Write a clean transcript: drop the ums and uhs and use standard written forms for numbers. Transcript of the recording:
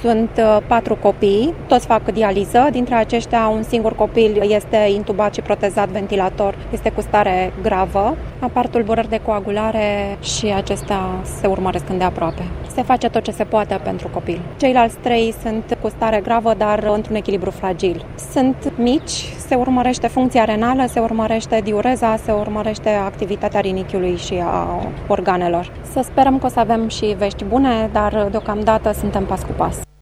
Sunt 4 copii, toți fac dializă, dintre aceștia un singur copil este intubat și protezat ventilator, este cu stare gravă. Apar tulburări de coagulare și acestea se urmăresc îndeaproape. Se face tot ce se poate pentru copil. Ceilalți 3 sunt cu stare gravă, dar într-un echilibru fragil. Sunt mici, se urmărește funcția renală, se urmărește diureza, se urmărește activitatea rinichiului și a organelor. Să sperăm că o să avem și vești bune, dar deocamdată suntem pas cu pas.